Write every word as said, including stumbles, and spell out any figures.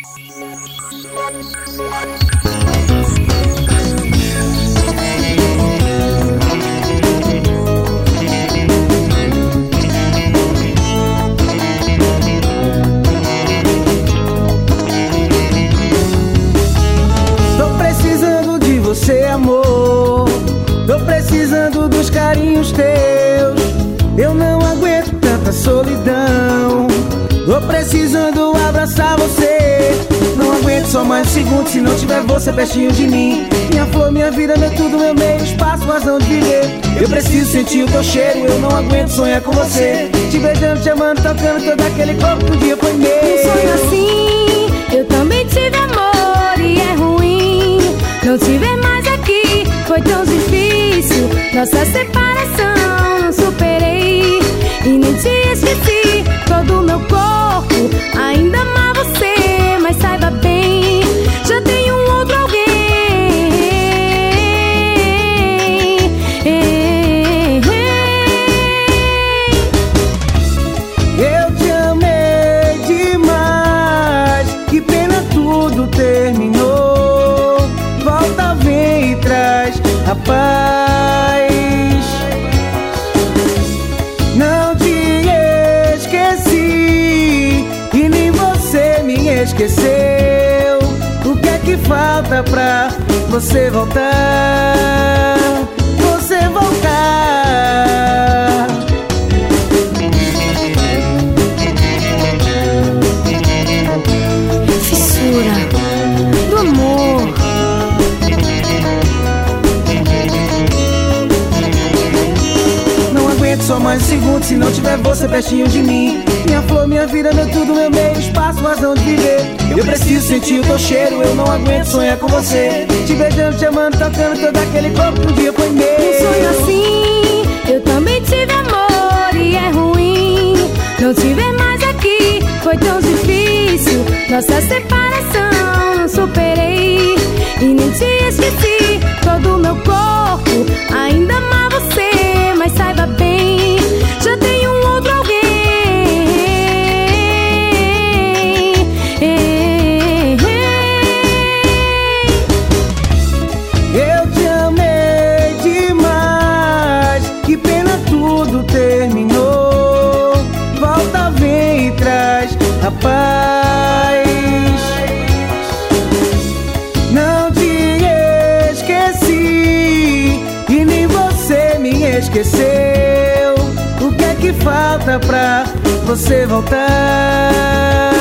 Tô precisando de você, amor. Tô precisando dos carinhos teus. Eu não aguento tanta solidão. Tô precisando abraçar você. Não aguento só mais um segundo se não tiver você pertinho de mim. Minha flor, minha vida, meu tudo, meu meio, espaço, razão de viver. Eu preciso sentir o teu cheiro, eu não aguento sonhar com você. Te beijando, te amando, tocando todo aquele corpo que um dia foi meu. Um sonho assim, eu também tive amor e é ruim não te ver mais aqui, foi tão difícil. Nossa separação não superei e nem te esqueci. Todo meu corpo ainda ama você, mas saiba bem, já tenho um outro alguém. Eu te amei demais, que pena tudo terminou. Volta, vem e traz a paz. Não te esqueci e nem você me esqueceu. O que é que falta pra você voltar? Você voltar. Fissura do amor. Não aguento só mais um segundo se não tiver você pertinho de mim. Minha flor, minha vida, meu tudo, meu meio, espaço, razão de viver. Eu preciso sentir o teu cheiro, eu não aguento sonhar com você. Te beijando, te amando, tocando todo aquele corpo que um dia foi meu. Um sonho assim, eu também tive amor e é ruim não te ver mais aqui, foi tão difícil. Nossa separação não superei e nem te esqueci. Todo meu corpo ainda ama você, mas saiba bem, já tenho um outro alguém. Eu te amei demais, que pena tudo terminou. Volta, vem e traz a paz. Não te esqueci e nem você me esqueceu. O que é que falta pra você voltar?